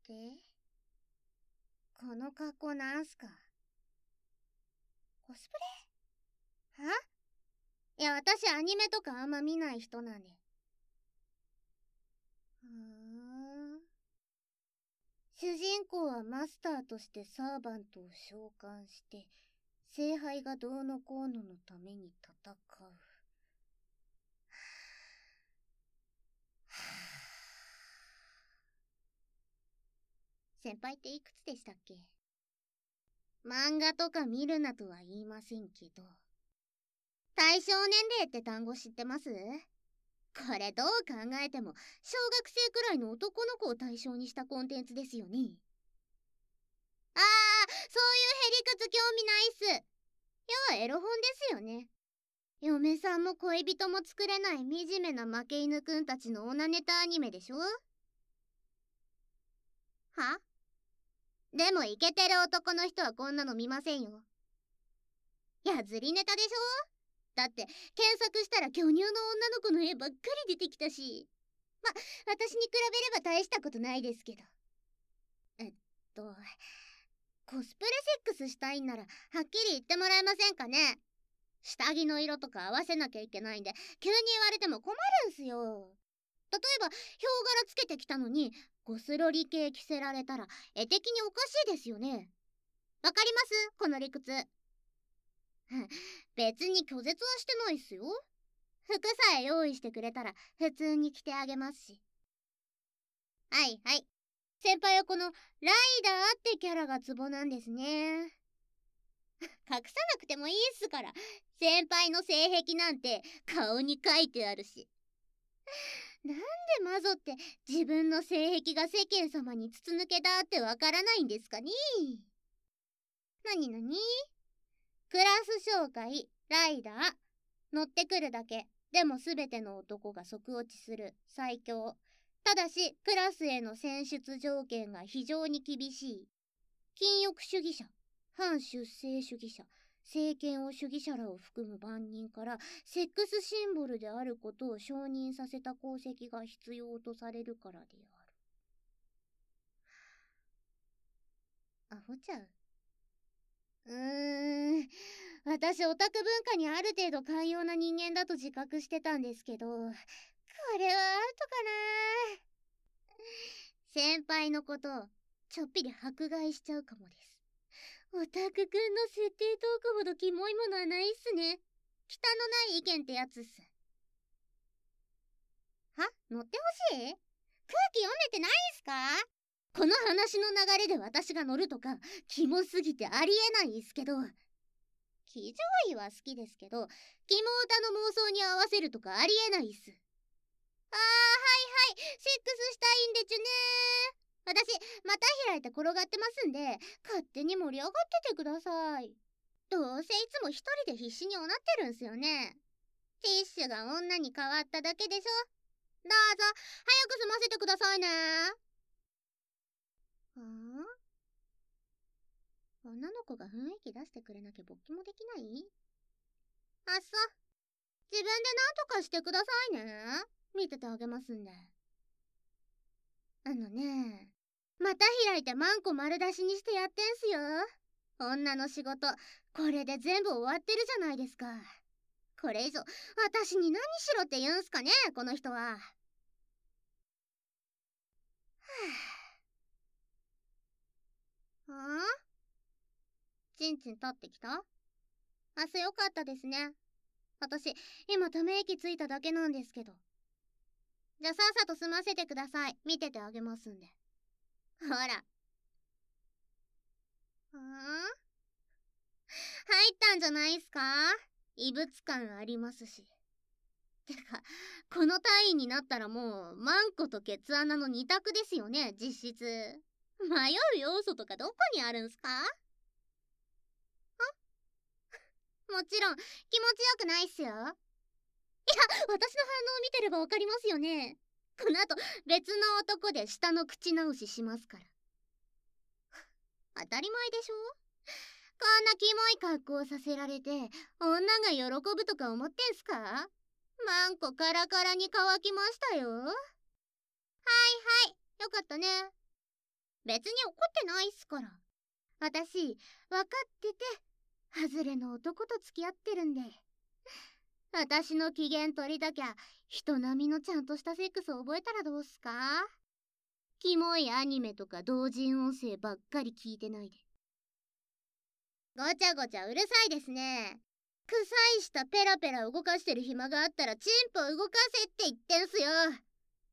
て、この格好なんすか？コスプレ？いや、私アニメとかあんま見ない人なんで。主人公はマスターとしてサーバントを召喚して、聖杯がどうのこうののために戦う。先輩っていくつでしたっけ？漫画とか見るなとは言いませんけど。対象年齢って単語知ってます？これどう考えても小学生くらいの男の子を対象にしたコンテンツですよね。そういうへりくつ興味ないっす。要はエロ本ですよね。嫁さんも恋人も作れない惨めな負け犬くんたちのオナネタアニメでしょ？でもイケてる男の人はこんなの見ませんよ。やずりネタでしょ？だって検索したら巨乳の女の子の絵ばっかり出てきたし。私に比べれば大したことないですけど。コスプレセックスしたいんならはっきり言ってもらえませんかね？下着の色とか合わせなきゃいけないんで急に言われても困るんすよ。例えばヒョウ柄つけてきたのにゴスロリ系着せられたら絵的におかしいですよね。わかりますこの理屈。別に拒絶はしてないっすよ。服さえ用意してくれたら普通に着てあげますし。はいはい。先輩はこのライダーってキャラがツボなんですね。隠さなくてもいいっすから。先輩の性癖なんて顔に書いてあるし。なんでマゾって自分の性癖が世間様に筒抜けだってわからないんですかね？なにクラス紹介、ライダー、乗ってくるだけ。でもすべての男が即落ちする最強。ただしクラスへの選出条件が非常に厳しい。禁欲主義者、反出生主義者、政権を主義者らを含む万人からセックスシンボルであることを承認させた功績が必要とされるからである。アホちゃう。私オタク文化にある程度寛容な人間だと自覚してたんですけど、これはアウトかな。先輩のことちょっぴり迫害しちゃうかもです。オタクくんの設定トークほどキモいものはないっすね。忌憚のない意見ってやつっす。乗ってほしい？空気読めてないっすか？この話の流れで私が乗るとかキモすぎてありえないっすけど、騎乗位は好きですけど、キモオタの妄想に合わせるとかありえないっす。はいはい、セックスしたいんでちゅね。私股開いて転がってますんで勝手に盛り上がっててください。どうせいつも一人で必死におなってるんすよね。ティッシュが女に変わっただけでしょ。どうぞ早く済ませてくださいね。女の子が雰囲気出してくれなきゃ勃起もできない？あっそ、自分で何とかしてくださいね。見ててあげますんで。股開いてマンコ丸出しにしてやってんすよ。女の仕事これで全部終わってるじゃないですか。これ以上私に何しろって言うんすかねこの人は。ちんちん立ってきた？朝よかったですね。私今ため息ついただけなんですけど。じゃあさっさと済ませてください。見ててあげますんで。ほら。入ったんじゃないっすか？異物感ありますし。てかこの単位になったらもうマンコとケツ穴の二択ですよね実質。迷う要素とかどこにあるんすか？もちろん気持ちよくないっすよ。いや、私の反応を見てればわかりますよね。この後別の男で下の口直ししますから。当たり前でしょ。こんなキモい格好させられて女が喜ぶとか思ってんすか？マンコカラカラに乾きましたよ。はいはい、よかったね。 別に怒ってないっすから。私、分かってて、外れの男と付き合ってるんで。私の機嫌取りたきゃ、人並みのちゃんとしたセックス覚えたらどうっすか？キモいアニメとか同人音声ばっかり聞いてないで。ごちゃごちゃうるさいですね。臭い舌ペラペラ動かしてる暇があったらチンポ動かせって言ってんすよ。はぁ、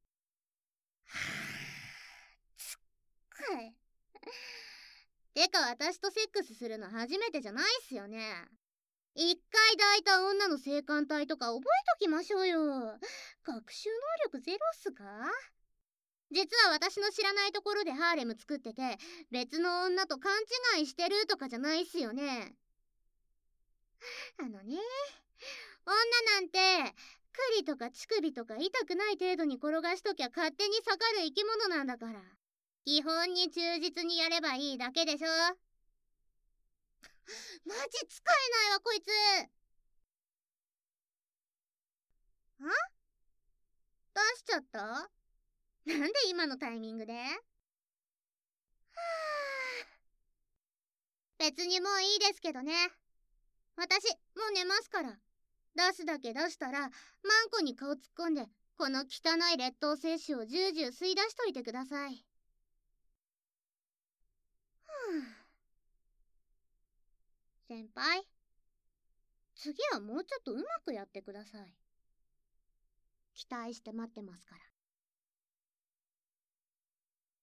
つっかい。てか私とセックスするの初めてじゃないっすよね。一回抱いた女の性感帯とか覚えときましょうよ。学習能力ゼロっすか？実は私の知らないところでハーレム作ってて、別の女と勘違いしてるとかじゃないっすよね。女なんて、栗とか乳首とか痛くない程度に転がしときゃ勝手に下がる生き物なんだから。基本に忠実にやればいいだけでしょ。マジ使えないわこいつ。出しちゃった？なんで今のタイミングで？はぁ、別にもういいですけどね。私もう寝ますから。出すだけ出したらマンコに顔突っ込んでこの汚い劣等精子をジュージュー吸い出しといてください。先輩、次はもうちょっとうまくやってください。期待して待ってますから。